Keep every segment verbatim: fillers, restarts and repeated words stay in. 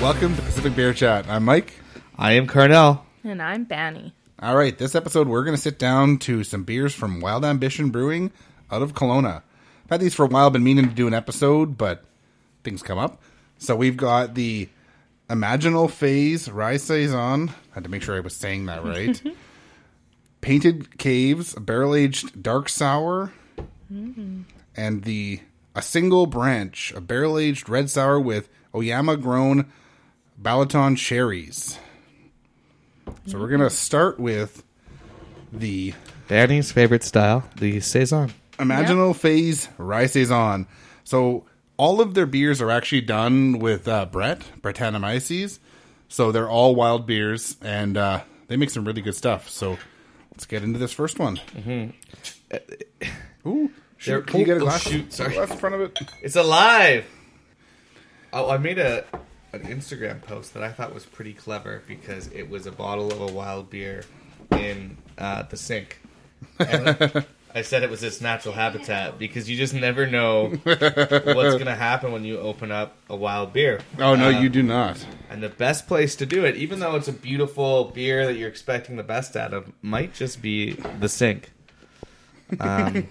Welcome to Pacific Beer Chat. I'm Mike. I am Carnell. And I'm Banny. All right, this episode we're going to sit down to some beers from Wild Ambition Brewing out of Kelowna. I've had these for a while, been meaning to do an episode, but things come up. So we've got the Imaginal Phase Rye Saison. I had to make sure I was saying that right. Painted Caves, a barrel-aged dark sour. Mm-hmm. And the A Single Branch, a barrel-aged red sour with Oyama-grown Balaton cherries. So we're going to start with the Banny's favorite style, the Saison. Imaginal yep. Phase Rye Saison. So all of their beers are actually done with uh, Brett, Brettanomyces. So they're all wild beers, and uh, they make some really good stuff. So let's get into this first one. Mm-hmm. Ooh, shoot, can you get a glass? Oh, shoot, sorry. Left in front of it. It's alive! Oh, I made a an Instagram post that I thought was pretty clever because it was a bottle of a wild beer in uh, the sink. And I said it was its natural habitat because you just never know what's going to happen when you open up a wild beer. Oh, no, uh, you do not. And the best place to do it, even though it's a beautiful beer that you're expecting the best out of, might just be the sink. Um,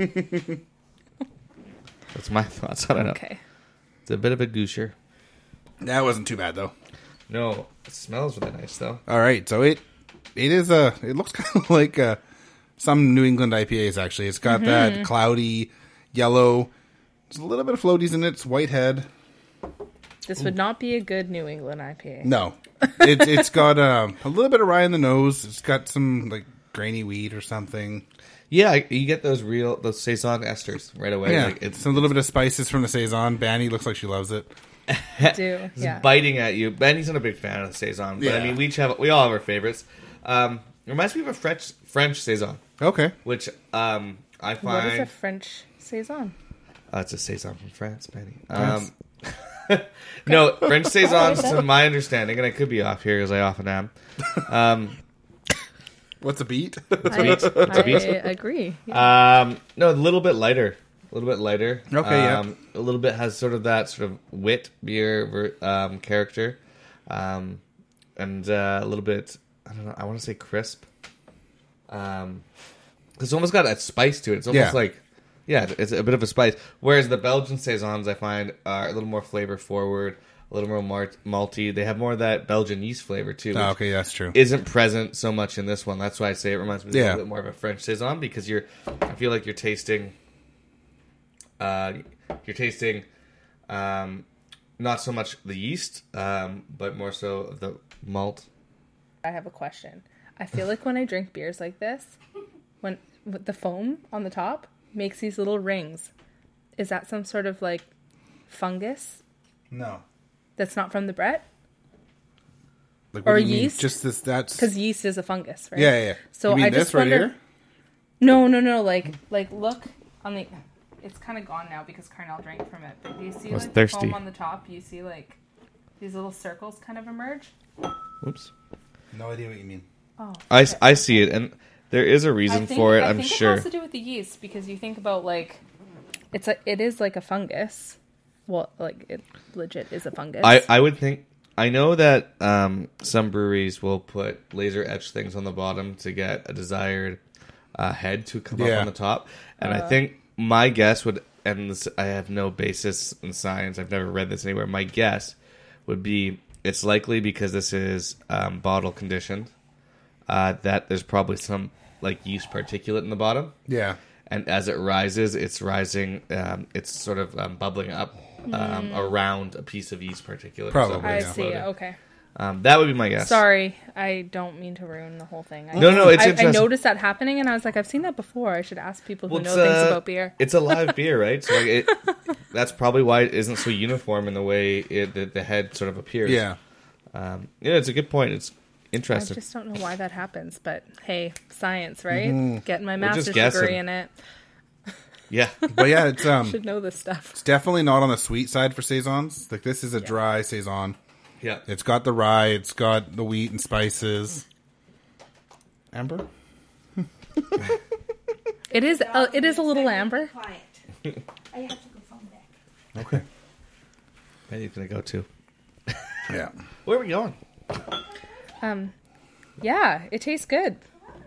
that's my thoughts. I don't know. Okay. It's a bit of a goosher. That wasn't too bad, though. No, it smells really nice, though. All right, so it it is a. It looks kind of like a, some New England I P As. Actually, it's got mm-hmm. that cloudy yellow. There's a little bit of floaties in it. It's white head. This would not be a good New England I P A. No, it's it's got uh, a little bit of rye in the nose. It's got some like grainy wheat or something. Yeah, you get those real those Saison esters right away. Yeah, like it's a little bit of spices from the Saison. Banny looks like she loves it. do yeah. biting at you. Benny's not a big fan of the Saison, but yeah. I mean, we each have we all have our favorites. Um, it reminds me of a French French Saison. Okay, which um, I find what is a French Saison? Uh, it's a Saison from France, Benny. Um, no, French Saisons, to my understanding, and I could be off here as I often am. Um, What's a beat? What's a beat? What's a beat? I agree. Yeah. Um, no, a little bit lighter. A little bit lighter. Okay, um, yeah. A little bit has sort of that sort of wit beer um, character. Um, and uh, a little bit, I don't know, I want to say crisp. Um, it's almost got that spice to it. It's almost yeah. like, yeah, it's a bit of a spice. Whereas the Belgian Saisons, I find, are a little more flavor forward, a little more malt- malty. They have more of that Belgian yeast flavor, too. Oh, okay, that's true. Isn't present so much in this one. That's why I say it reminds me yeah. a little bit more of a French Saison, because you're, I feel like you're tasting... Uh, you're tasting um, not so much the yeast, um, but more so the malt. I have a question. I feel like when I drink beers like this, when with the foam on the top makes these little rings. Is that some sort of like fungus? No. That's not from the Brett? Like, what or do you yeast? Mean? Just this. That's because yeast is a fungus, right? Yeah, yeah. yeah. So you mean I this just right wonder, here? No, no, no. Like, like look on the. It's kind of gone now because Carnell drank from it. But do you see like thirsty. the foam on the top? You see like these little circles kind of emerge? Oops. No idea what you mean. Oh, I, I see it, and there is a reason think, for it. I I'm think sure. it has to do with the yeast because you think about like, it's a it is like a fungus. Well, like it legit is a fungus. I, I would think. I know that um, some breweries will put laser etched things on the bottom to get a desired uh, head to come yeah. up on the top, and uh, I think. My guess would, and this, I have no basis in science, I've never read this anywhere, my guess would be it's likely because this is um, bottle conditioned, uh, that there's probably some like yeast particulate in the bottom. Yeah. And as it rises, it's rising, um, it's sort of um, bubbling up um, mm. around a piece of yeast particulate. Probably, I yeah. see, okay. Um, that would be my guess. Sorry, I don't mean to ruin the whole thing. I, no, no, it's I, interesting. I noticed that happening, and I was like, I've seen that before. I should ask people who well, know uh, things about beer. It's a live beer, right? So like it, that's probably why it isn't so uniform in the way it, the, the head sort of appears. Yeah. Um, yeah, it's a good point. It's interesting. I just don't know why that happens, but hey, science, right? Mm-hmm. Getting my We're master's just guessing. degree in it. Yeah. But yeah, it's um should know this stuff. It's definitely not on the sweet side for Saisons. Like this is a yeah. dry Saison. Yeah. It's got the rye, it's got the wheat and spices. Amber? It is uh, it is a little amber. Quiet. I have to go phone back. Okay. Benny's gonna go too. Yeah. Where are we going? Um, yeah, it tastes good.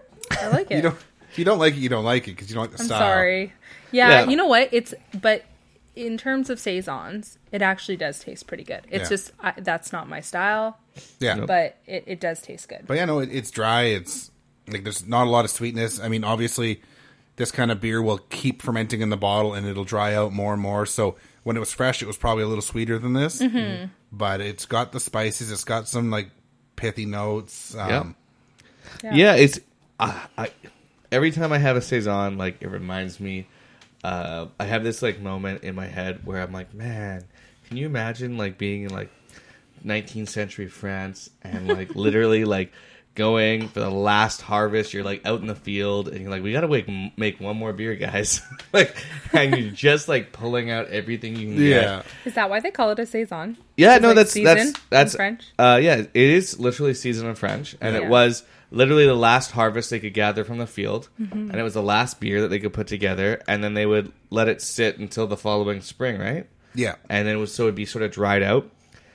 I like it. You don't. If you don't like it, you don't like it because you don't like the I'm style. sorry. Yeah, Yeah. you know what? It's but in terms of saisons, it actually does taste pretty good. It's Yeah. just I, that's not my style, Yeah. Nope. but it, it does taste good. But yeah, no, it, it's dry. It's like there's not a lot of sweetness. I mean, obviously, this kind of beer will keep fermenting in the bottle and it'll dry out more and more. So when it was fresh, it was probably a little sweeter than this. Mm-hmm. But it's got the spices. It's got some like pithy notes. Um, Yeah. Yeah, it's uh, I. Every time I have a saison, like it reminds me. Uh, I have this like moment in my head where I'm like, man, can you imagine like being in like nineteenth century France and like literally like going for the last harvest? You're like out in the field and you're like, we gotta make make one more beer, guys. Like, and you're just like pulling out everything you can get. Yeah. Is that why they call it a saison? Yeah, It's no, like that's season that's that's in French. Uh, yeah, it is literally season in French, and Yeah. it was literally the last harvest they could gather from the field, Mm-hmm. and it was the last beer that they could put together, and then they would let it sit until the following spring, right? Yeah. And then it was so it'd be sort of dried out,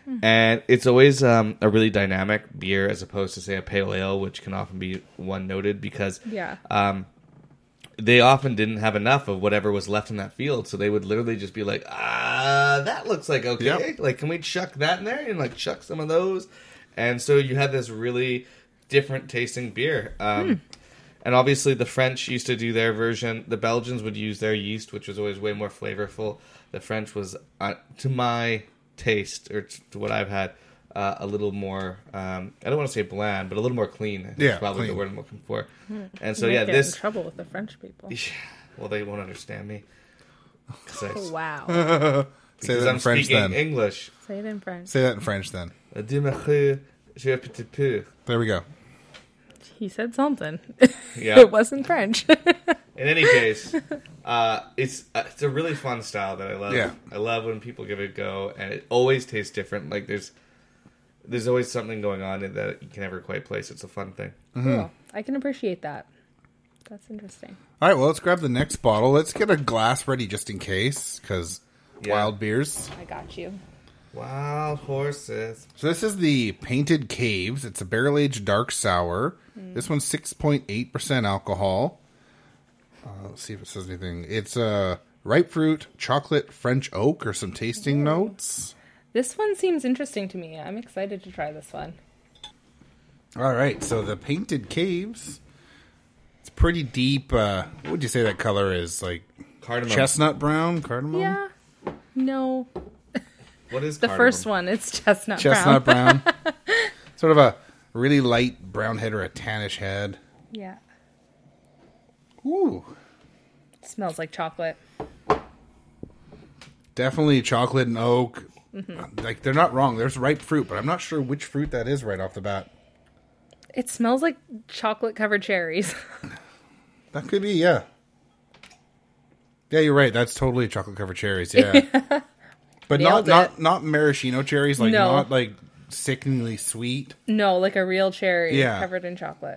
and it's always um, a really dynamic beer as opposed to say a pale ale, which can often be one noted because Yeah. um, they often didn't have enough of whatever was left in that field, so they would literally just be like, ah, that looks like okay. Yep. Like, can we chuck that in there and like chuck some of those? And so you had this really different tasting beer. Um, and obviously the French used to do their version. The Belgians would use their yeast, which was always way more flavorful. The French was, uh, to my taste, or t- to what I've had, uh, a little more, um, I don't want to say bland, but a little more clean. I think Yeah, is probably clean. the word I'm looking for. And so You might yeah, get this... in trouble with the French people. Well, they won't understand me. 'Cause I- Wow. Say because that I'm in French speaking then. English. Say it in French. Say that in French then. Dis-moi, j'ai un petit peu. There we go. He said something. Yeah. It wasn't French. In any case, uh, it's uh, it's a really fun style that I love. Yeah. I love when people give it a go, and it always tastes different. Like there's there's always something going on in that you can never quite place. It's a fun thing. Cool. I can appreciate that. That's interesting. All right, well, let's grab the next bottle. Let's get a glass ready just in case, because Yeah. wild beers. I got you. Wild horses. So this is the Painted Caves. It's a barrel-aged dark sour. This one's six point eight percent alcohol. Uh, let's see if it says anything. It's uh, ripe fruit, chocolate, French oak, or some tasting notes. This one seems interesting to me. I'm excited to try this one. All right, so the Painted Caves. It's pretty deep. Uh, what would you say that color is? Like Cardamom. chestnut brown? Cardamom? Yeah. No. What is The cardamom? first one, it's chestnut, Chestnut brown. brown. Sort of a really light brown head or a tannish head. Yeah. Ooh. Smells like chocolate. Definitely chocolate and oak. Mm-hmm. Like, they're not wrong. There's ripe fruit, but I'm not sure which fruit that is right off the bat. It smells like chocolate covered cherries. That could be, yeah. Yeah, you're right. That's totally chocolate covered cherries, yeah. But not, Nailed not it. not maraschino cherries, like No. not like sickeningly sweet. No, like a real cherry Yeah. covered in chocolate.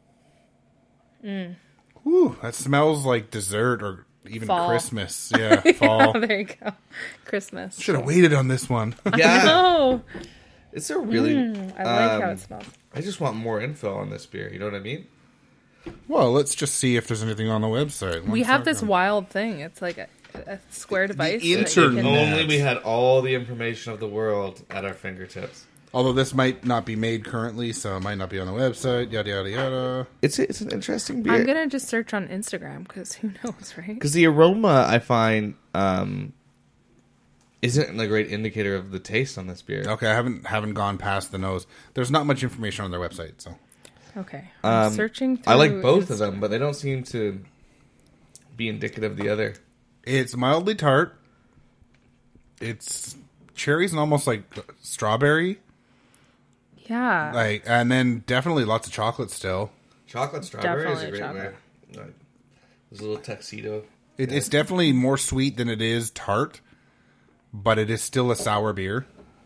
Ooh, that smells like dessert or even Fall. Christmas. Yeah, fall. Oh, there you go. Christmas. Should have waited on this one. Yeah. Oh, It's a really... I like how um, it smells. I just want more info on this beer. You know what I mean? Well, let's just see if there's anything on the website. We One have this second. wild thing. It's like a, a square device. that you internet. can- Only we had all the information of the world at our fingertips. Although this might not be made currently, so it might not be on the website. Yada yada yada. It's it's an interesting I'm beer gonna just search on Instagram because who knows, right? because the aroma I find um, isn't a great indicator of the taste on this beer. Okay, I haven't haven't gone past the nose. There's not much information on their website, so Okay, I'm Um, searching. Through I like both of Insta- them, but they don't seem to be indicative of the other. it's mildly tart. It's cherries and almost like strawberry, Yeah, like, and then definitely lots of chocolate still. Chocolate strawberry is a Definitely great chocolate. way. Like, there's a little tuxedo. It, It's definitely more sweet than it is tart, but it is still a sour beer.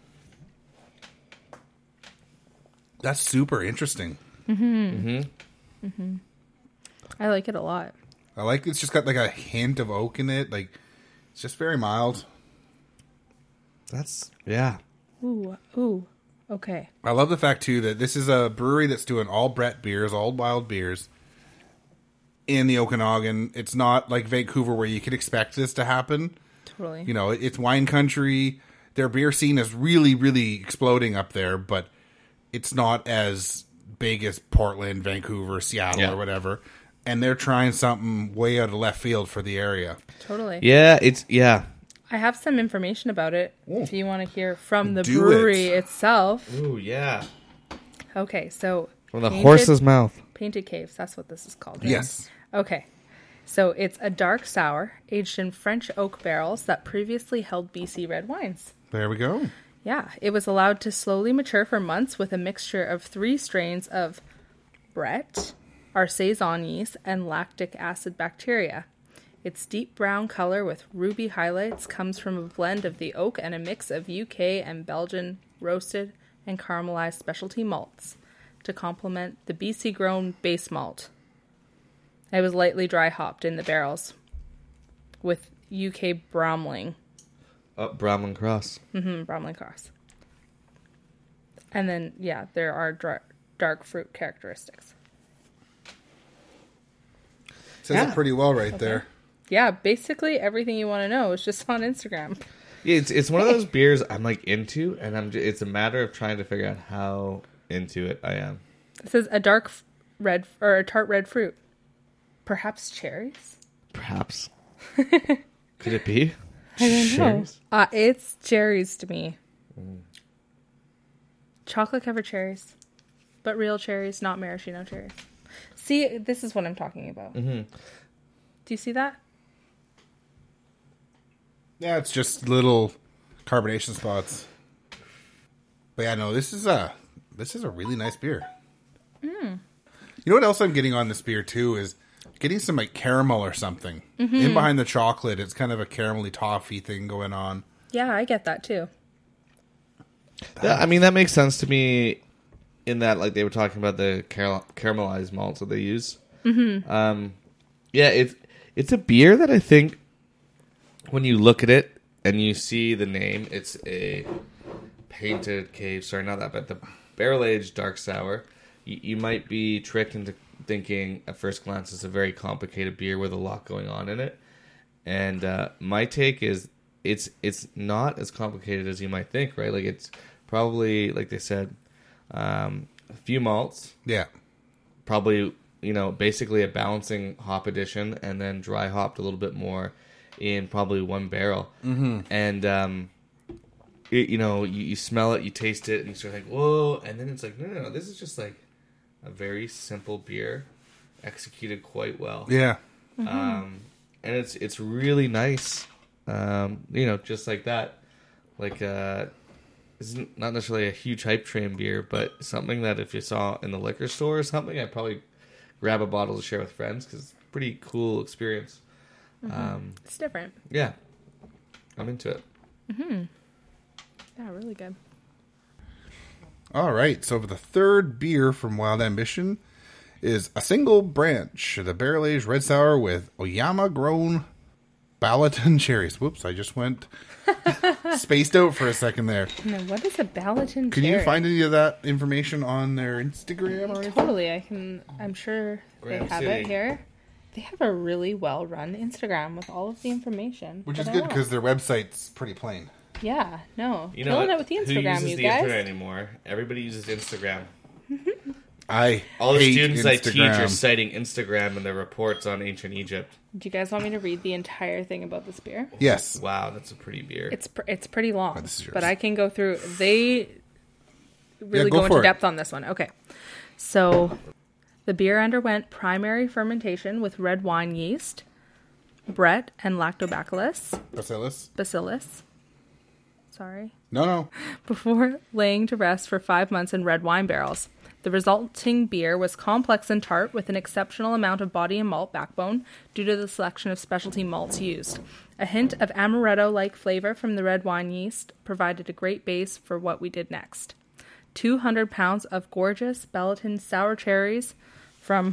That's super interesting. I like it a lot. I like it's just got like a hint of oak in it. Like it's just very mild. That's yeah. Ooh, ooh. Okay. I love the fact, too, that this is a brewery that's doing all Brett beers, all wild beers in the Okanagan. It's not like Vancouver where you could expect this to happen. Totally. You know, it's wine country. Their beer scene is really, really exploding up there, but it's not as big as Portland, Vancouver, Seattle, Yeah. or whatever. And they're trying something way out of left field for the area. Totally. Yeah, it's yeah. I have some information about it if you want to hear from the Do brewery it. itself. Ooh, yeah. Okay, so From the Painted- horse's mouth. Painted Caves, that's what this is called. right? Yes. Okay. So it's a dark sour aged in French oak barrels that previously held B C red wines. There we go. Yeah, it was allowed to slowly mature for months with a mixture of three strains of Brett, our Saison yeast, and lactic acid bacteria. Its deep brown color with ruby highlights comes from a blend of the oak and a mix of U K and Belgian roasted and caramelized specialty malts to complement the B C grown base malt. It was lightly dry hopped in the barrels with U K Bromling. Oh, Brahman Cross. Mm-hmm, Bromley Cross. And then, yeah, there are dra- dark fruit characteristics. Says Yeah. it pretty well right there. Yeah, basically everything you want to know is just on Instagram. Yeah, it's it's one of those beers I'm like into, and I'm. Just, it's a matter of trying to figure out how into it I am. It says a dark f- red or a tart red fruit. Perhaps cherries? Perhaps. Could it be? I don't know. Cherries? Uh, it's cherries to me. Mm. Chocolate covered cherries, but real cherries, not maraschino cherries. See, this is what I'm talking about. Mm-hmm. Do you see that? Yeah, it's just little carbonation spots. But yeah, no, this is a this is a really nice beer. Mm. You know what else I'm getting on this beer too is getting some like caramel or something. Mm-hmm. In behind the chocolate, it's kind of a caramelly toffee thing going on. Yeah, I get that too. Yeah, I mean that makes sense to me. In that, like they were talking about the caral- caramelized malts that they use. Mm-hmm. Um, yeah, it's it's a beer that I think when you look at it and you see the name, it's a Painted Cave. Sorry, not that, but the barrel aged dark sour. You, you might be tricked into thinking at first glance it's a very complicated beer with a lot going on in it. And uh, my take is it's it's not as complicated as you might think, right? Like it's probably like they said. Um, a few malts, Yeah. probably, you know, basically a balancing hop addition, and then dry hopped a little bit more in probably one barrel. Mm-hmm. And, um, it, you know, you, you smell it, you taste it, and you start like, whoa, and then it's like, no, no, no, this is just like a very simple beer executed quite well. Yeah. Um, and it's it's really nice, um, you know, just like that. Like, uh, it's not necessarily a huge hype train beer, but something that if you saw in the liquor store or something, I'd probably grab a bottle to share with friends because it's a pretty cool experience. Mm-hmm. Um, It's different. yeah, I'm into it. Yeah, really good. All right. So the third beer from Wild Ambition is a single branch, the barrel aged red sour with Oyama grown Balaton cherries. Whoops, I just went spaced out for a second there. No, what is a Balaton Can cherry? you find any of that information on their Instagram or anything? Totally, I can. I'm sure Graham they have City. it here. They have a really well run Instagram with all of the information, Which that is I good want. because their website's pretty plain. Yeah, no, You know killing what? it with the Who Instagram, uses you the guys. internet anymore? Everybody uses Instagram. I All the hate students I teach are Instagram. citing Instagram in their reports on ancient Egypt. Do you guys want me to read the entire thing about this beer? Yes. Wow, that's a pretty beer. It's pr- it's pretty long, Oh, this is yours. but I can go through. They really go go into for it. depth on this one. Okay, so the beer underwent primary fermentation with red wine yeast, Brett, and Lactobacillus Bacillus? bacillus. Sorry. No, no. Before laying to rest for five months in red wine barrels. The resulting beer was complex and tart with an exceptional amount of body and malt backbone due to the selection of specialty malts used. A hint of amaretto-like flavor from the red wine yeast provided a great base for what we did next. two hundred pounds of gorgeous Balaton sour cherries from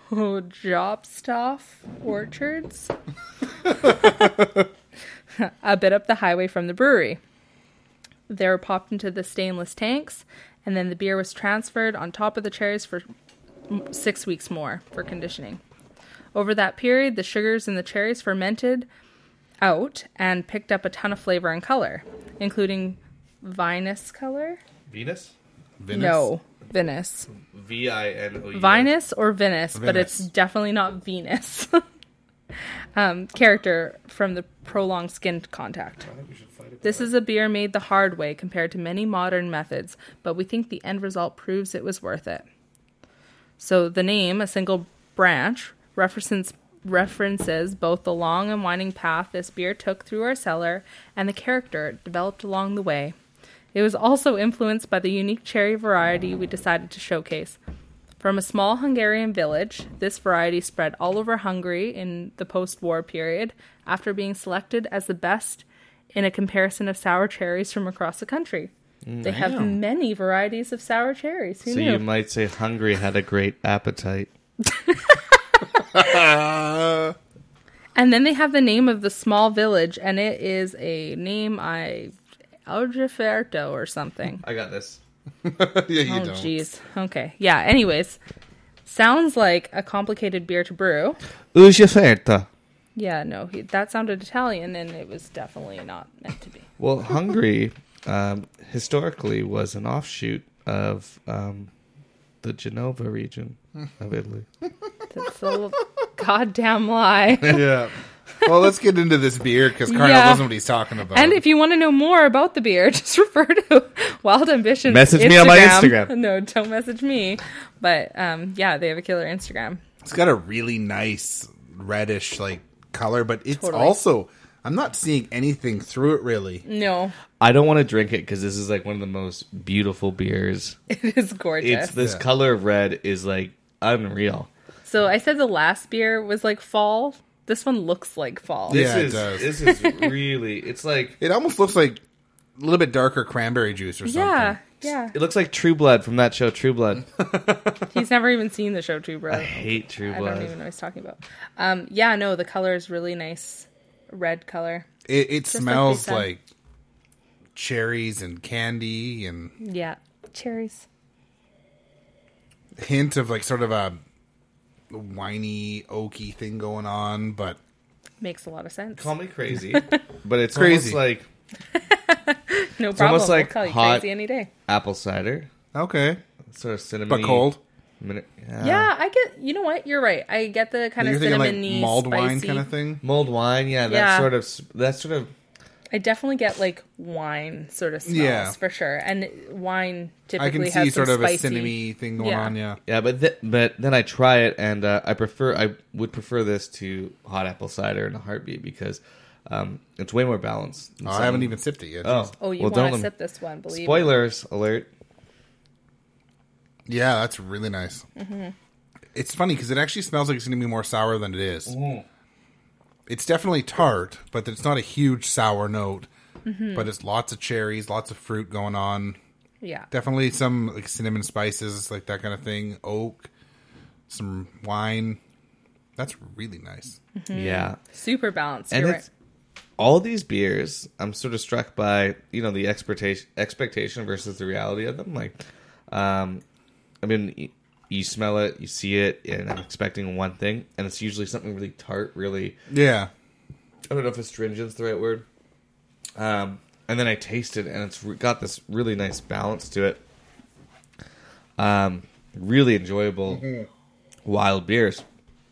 Jobstoff Orchards. A bit up the highway from the brewery. They were popped into the stainless tanks, and then the beer was transferred on top of the cherries for six weeks more for conditioning. Over that period, the sugars in the cherries fermented out and picked up a ton of flavor and color, including vinous color. Venus? Vinous? No, Vinous. V I N O U S. Vinous or Vinous, but Vinous. it's definitely not Venus. um, character from the prolonged skin contact. I think we should fight it. This is a beer made the hard way compared to many modern methods, but we think the end result proves it was worth it. So the name, a single branch, references references both the long and winding path this beer took through our cellar and the character it developed along the way. It was also influenced by the unique cherry variety we decided to showcase. From a small Hungarian village, this variety spread all over Hungary in the post-war period after being selected as the best in a comparison of sour cherries from across the country. They have Damn. many varieties of sour cherries. Who So knew? you might say Hungary had a great appetite. Uh, And then they have the name of the small village, and it is a name I... Algeferto or something. I got this. yeah, you Oh, don't. jeez. Okay. Yeah, anyways. Sounds like a complicated beer to brew. Ugeferta. Yeah, no, he, that sounded Italian, and it was definitely not meant to be. Well, Hungary um, historically was an offshoot of um, the Genova region of Italy. That's a goddamn lie. Yeah. Well, let's get into this beer because Carnell Yeah. knows what he's talking about. And if you want to know more about the beer, just refer to Wild Ambition. Message me on my Instagram. No, don't message me. But um, yeah, they have a killer Instagram. It's got a really nice reddish like color, but it's Totally. also I'm not seeing anything through it really. No, I don't want to drink it because this is like one of the most beautiful beers. it is gorgeous. It's this Yeah. color of red is like unreal. So I said the last beer was like fall. This one looks like fall. Yeah. This it is does. this is really. It's like It almost looks like a little bit darker cranberry juice or something. Yeah, yeah. it looks like True Blood from that show True Blood. He's never even seen the show, True Bro. I hate True I Blood. don't even know what he's talking about. Um, yeah, no, the color is really nice, red color. It, it like smells they said. like cherries and candy and Yeah, cherries. hint of like sort of a winey oaky thing going on, but Makes a lot of sense. Call me crazy, but it's Crazy. almost like No problem. almost like we'll call you hot- crazy any day. apple cider, okay. sort of cinnamon, But cold. Min- yeah. Yeah, I get. You know what? You're right. I get the kind You're of thinking like cinnamony, mulled spicy. wine kind of thing. Mulled wine, yeah, that Yeah. sort of that sort of I definitely get like wine sort of smells Yeah. for sure, and wine typically I can has see some sort of spicy. a cinnamony thing going Yeah. on, yeah. yeah. But th- but then I try it, and uh, I prefer I would prefer this to hot apple cider in a heartbeat because um, it's way more balanced. Oh, I haven't even sipped it yet. Oh, Oh, you well, want to don't- sip this one? Believe me. Spoilers alert. Yeah, that's really nice. Mm-hmm. It's funny because it actually smells like it's going to be more sour than it is. It's definitely tart, but it's not a huge sour note. Mm-hmm. But it's lots of cherries, lots of fruit going on. Yeah, Definitely some like cinnamon spices, like that kind of thing. Oak, some wine. That's really nice. Yeah, super balanced. and You're it's all these beers. I'm sort of struck by you know the expectation expectation versus the reality of them. Like, um, I mean. y- You smell it, you see it, and I'm expecting one thing, and it's usually something really tart, really. Yeah. I don't know if astringent's the right word. Um, and then I taste it, and it's re- got this really nice balance to it. Um, really enjoyable wild beers.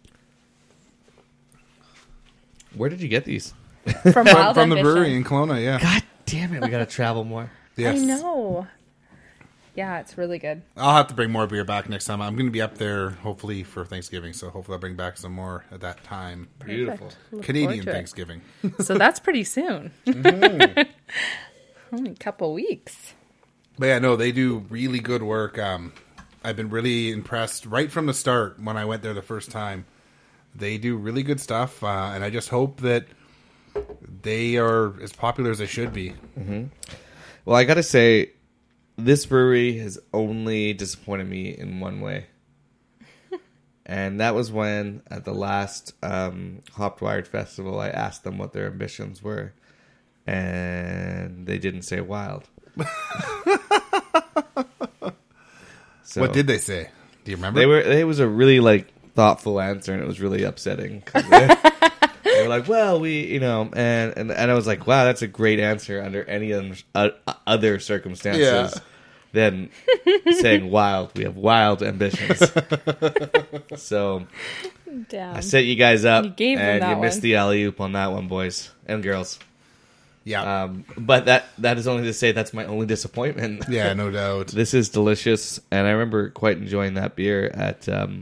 Where did you get these? right. From From, Wild from the Ambition. brewery in Kelowna, yeah. God damn it, we gotta travel more. Yes. I know. Yeah, it's really good. I'll have to bring more beer back next time. I'm going to be up there hopefully for Thanksgiving, so hopefully I'll bring back some more at that time. Beautiful. Perfect. Look Canadian forward to it. Thanksgiving. So that's pretty soon. Mm-hmm. Only a couple weeks. But yeah, no, they do really good work. Um, I've been really impressed right from the start when I went there the first time. They do really good stuff, uh, and I just hope that they are as popular as they should be. Well, I gotta say, this brewery has only disappointed me in one way. And that was when, at the last um, Hopped Wired Festival, I asked them what their ambitions were. And they didn't say wild. So What did they say? Do you remember? they were? It was a really like thoughtful answer, and it was really upsetting. 'Cause They, they were like, "Well, we, you know," and, and and I was like, "Wow, that's a great answer under any un- uh, other circumstances Yeah. than saying wild. We have wild ambitions." So Damn. I set you guys up, You gave them and that you missed one. the alley oop on that one, boys and girls. yeah. Um, but that that is only to say that's my only disappointment. yeah, no doubt. This is delicious, and I remember quite enjoying that beer at um,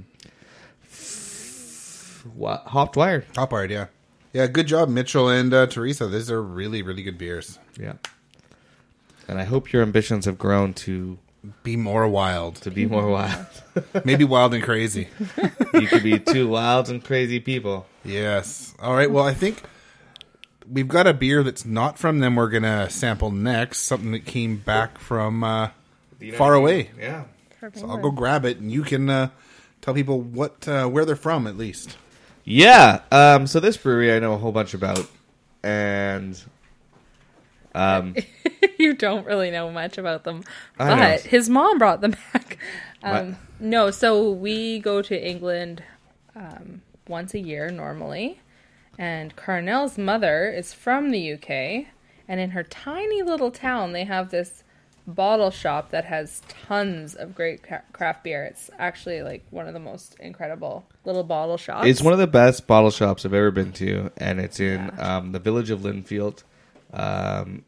f- what, Hopped Wire. Top art, yeah. Yeah, good job, Mitchell and uh, Teresa. These are really, really good beers. Yeah, and I hope your ambitions have grown to Be more wild. to be more wild. Maybe wild and crazy. You could be two wild and crazy people. Yes. All right, well, I think we've got a beer that's not from them we're going to sample next. Something that came back from uh, far away. Yeah. So I'll go grab it, and you can uh, tell people what uh, where they're from, at least. Yeah. Um, so this brewery I know a whole bunch about, and um, You don't really know much about them, I know. but his mom brought them back. Um, What? no, so we go to England um, once a year normally, and Carnell's mother is from the U K, and in her tiny little town, they have this bottle shop that has tons of great cra- craft beer. It's actually like one of the most incredible little bottle shops. it's one of the best bottle shops I've ever been to, and it's in Yeah. um, the village of Linfield, um,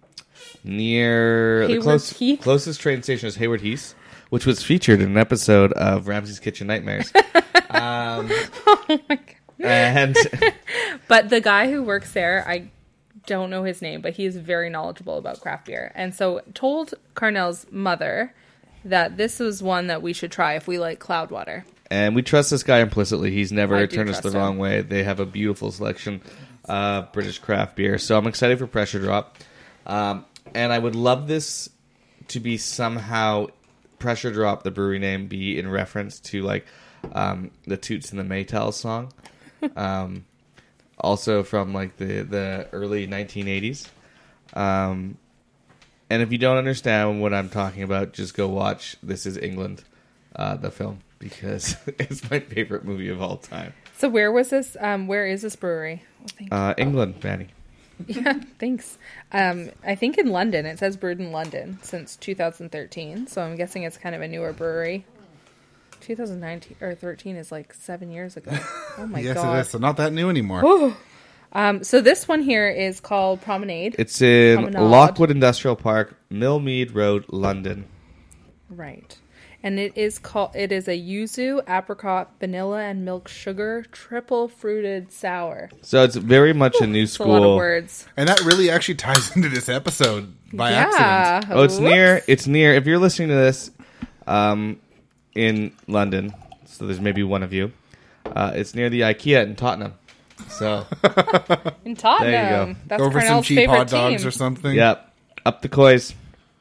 near the Hayward close, Heath? closest train station is Hayward Heath, which was featured in an episode of Ramsay's Kitchen Nightmares. um, Oh my God. and But the guy who works there, I don't know his name, but he's very knowledgeable about craft beer. And so told Carnell's mother that this was one that we should try if we like Cloudwater. and we trust this guy implicitly. He's I never do turned us the trust him. wrong way. They have a beautiful selection of British craft beer. So I'm excited for Pressure Drop. Um, and I would love this to be somehow Pressure Drop, the brewery name, be in reference to like um, the Toots and the Maytals song. Um, also from like the, the early nineteen eighties. Um, and if you don't understand what I'm talking about, just go watch This Is England, uh, the film, because it's my favorite movie of all time. So where was this? Um, where is this brewery? Oh, thank Uh, England, Manny. Yeah, thanks. Um, I think in London. It says brewed in London since two thousand thirteen. So I'm guessing it's kind of a newer brewery. two thousand nineteen or thirteen is like seven years ago. Oh my yes, god. it is. So not that new anymore. Um, so this one here is called Promenade. It's in Promenade. Lockwood Industrial Park, Millmead Road, London. Right. And it is called. It is a yuzu, apricot, vanilla, and milk sugar triple fruited sour. So it's very much a new It's a lot of school. words. And that really actually ties into this episode by yeah. accident. Oh, it's Whoops. near. It's near. If you're listening to this, um, in London, so there's maybe one of you. Uh, it's near the IKEA in Tottenham. So, in Tottenham. There you go. That's Go for some Cornell's cheap favorite hot dogs team. or something. yep, up the coys.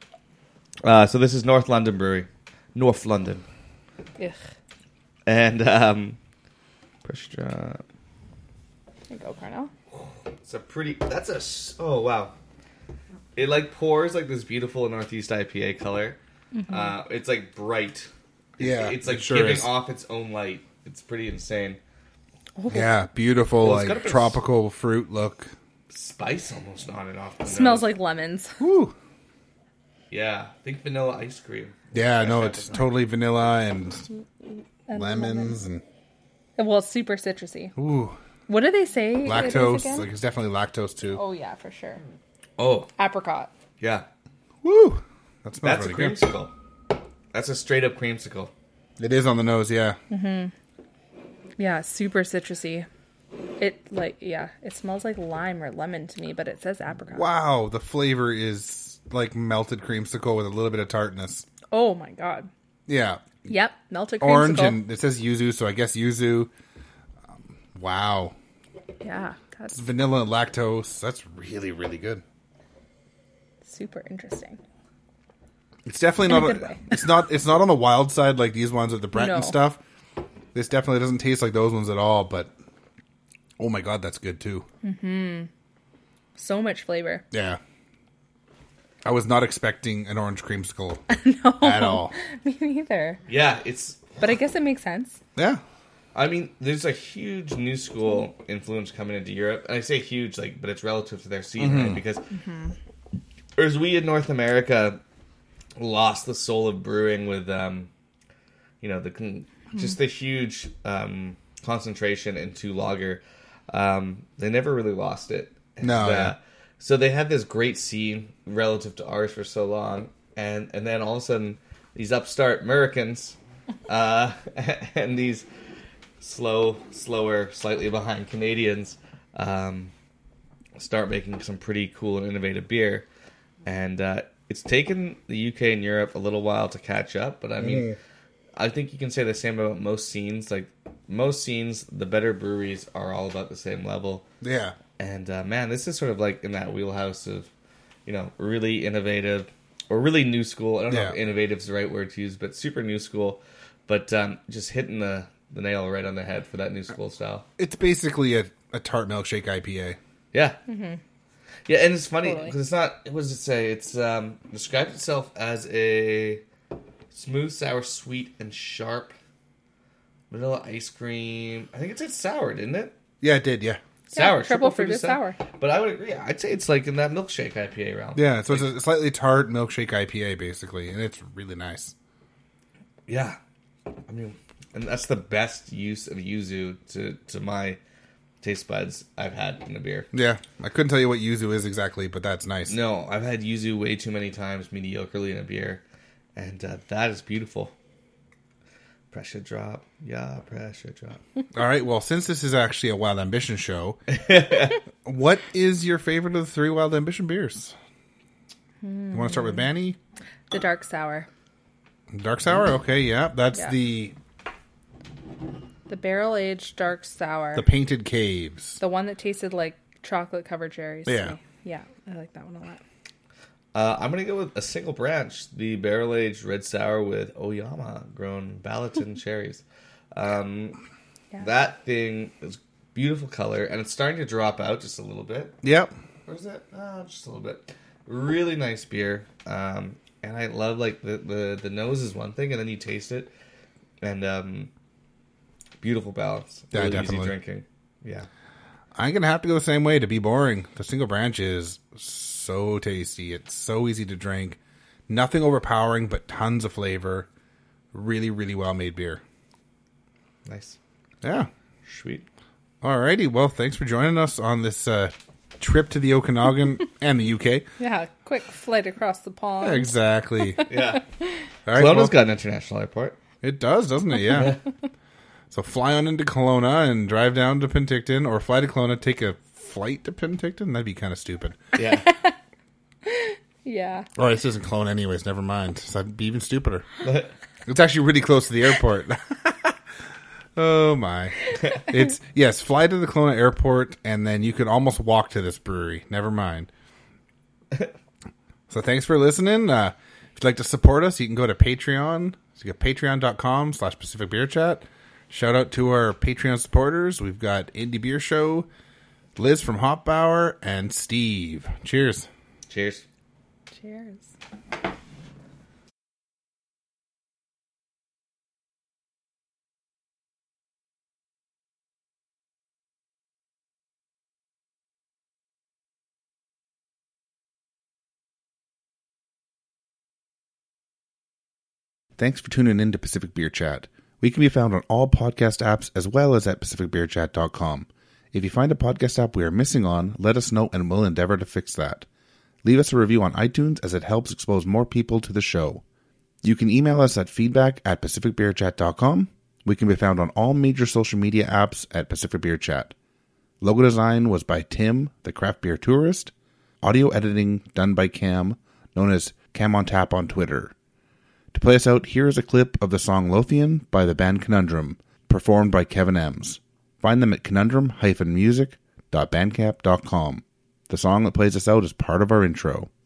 Uh, so this is North London Brewery, North London, Ugh. and um, Pressure Drop. There you go, Cornell. It's a pretty. That's a. s- Oh wow! It like pours like this beautiful Northeast I P A color. Uh, it's like bright. Yeah, it's like it sure giving is. off its own light. It's pretty insane. Yeah, beautiful, Well, it's got a like bit of tropical fruit look. Spice almost on and off. The Smells nose. like lemons. Woo. Yeah, think vanilla ice cream. Yeah, no, Fresh it's appetite. totally vanilla and And lemons and Well, it's super citrusy. ooh, What do they say? it is lactose. again? Like it's definitely lactose too. Oh yeah, for sure. Oh Apricot. yeah, Woo, that smells that's a really good. creamsicle. That's a straight up creamsicle. It is on the nose, yeah. Yeah, super citrusy. It like yeah, it smells like lime or lemon to me, but it says apricot. Wow, the flavor is like melted creamsicle with a little bit of tartness. Oh my god. Yeah, Yep, melted creamsicle. orange and it says yuzu, so I guess yuzu. Um, wow, yeah, that's vanilla and lactose. That's really really good. super interesting. It's definitely In a not. good way. It's not. It's not on the wild side like these ones with the Brett No. and stuff. This definitely doesn't taste like those ones at all. But oh my god, that's good too. So much flavor. Yeah, I was not expecting an orange creamsicle No, at all. me neither. Yeah, it's. But I guess it makes sense. Yeah. I mean, there's a huge new school influence coming into Europe, and I say huge, like, but it's relative to their scene, Mm-hmm. right? Because, whereas we in North America lost the soul of brewing with, um, you know, the con- just the huge um, concentration into lager. Um, they never really lost it. No, And, uh, yeah. So they had this great scene relative to ours for so long, and and then all of a sudden these upstart Americans uh, and these slow, slower, slightly behind Canadians um, start making some pretty cool and innovative beer, and uh, it's taken the U K and Europe a little while to catch up. But I mean, Mm. I think you can say the same about most scenes. Like most scenes, the better breweries are all about the same level. Yeah. And uh, man, this is sort of like in that wheelhouse of, you know, really innovative or really new school. I don't know Yeah. if innovative is the right word to use, but super new school. But um, just hitting the, the nail right on the head for that new school style. It's basically a, a tart milkshake I P A. Yeah. Mm-hmm. Yeah, and it's funny because Totally. it's not, what does it say? It's um, described itself as a smooth, sour, sweet, and sharp vanilla ice cream. I think it said sour, didn't it? Yeah, it did, yeah. Sour. Yeah, triple fruited sour. But I would agree. I'd say it's like in that milkshake I P A realm. Yeah, so it's a slightly tart milkshake I P A, basically, and it's really nice. Yeah. I mean, and that's the best use of yuzu to, to my taste buds I've had in a beer. Yeah, I couldn't tell you what yuzu is exactly, but that's nice. No, I've had yuzu way too many times mediocrely in a beer, and uh, that is beautiful. Pressure drop. Yeah, pressure drop. All right, well, since this is actually a Wild Ambition show, what is your favorite of the three Wild Ambition beers? You want to start with Manny? The dark sour. Dark Sour? Okay, yeah. That's Yeah. the The barrel aged dark sour. the Painted Caves. The one that tasted like chocolate covered cherries. to Yeah. me. Yeah, I like that one a lot. Uh, I'm going to go with a single branch, the barrel-aged red sour with Oyama grown Balaton cherries. Um, Yeah. That thing is beautiful color, and it's starting to drop out just a little bit. Yep. Or is it? Oh, just a little bit. Really nice beer. Um, and I love, like, the, the, the nose is one thing, and then you taste it. And um, beautiful balance. Yeah, really definitely. easy drinking. Yeah. I'm going to have to go the same way to be boring. The single branch is so tasty. It's so easy to drink. Nothing overpowering, but tons of flavor. Really, really well-made beer. Nice. Yeah. Sweet. Alrighty. Well, thanks for joining us on this uh, trip to the Okanagan and the U K. Yeah, quick flight across the pond. Exactly. Yeah. All right. Kelowna's well, got an international airport. it does, doesn't it? Yeah. So fly on into Kelowna and drive down to Penticton, or fly to Kelowna, take a flight to Penticton. That'd be kind of stupid. Yeah. Yeah. Oh, this isn't Kelowna anyways. Never mind. So that'd be even stupider. It's actually really close to the airport. Oh my. It's, yes, fly to the Kelowna airport, and then you can almost walk to this brewery. Never mind. So thanks for listening. Uh, if you'd like to support us, you can go to Patreon. So you go patreon.com slash Pacific Beer Chat. Shout out to our Patreon supporters. We've got Indie Beer Show, Liz from Hopbauer, and Steve. Cheers. Cheers. Cheers. Thanks for tuning in to Pacific Beer Chat. We can be found on all podcast apps as well as at pacific beer chat dot com. If you find a podcast app we are missing on, let us know and we'll endeavor to fix that. Leave us a review on iTunes as it helps expose more people to the show. You can email us at feedback at pacific beer chat dot com. We can be found on all major social media apps at Pacific Beer Chat. Logo design was by Tim, the craft beer tourist. Audio editing done by Cam, known as Cam on Tap on Twitter. To play us out, here is a clip of the song Lothian by the band Conundrum, performed by Kevin Ems. Find them at conundrum dash music dot bandcamp dot com. The song that plays us out is part of our intro.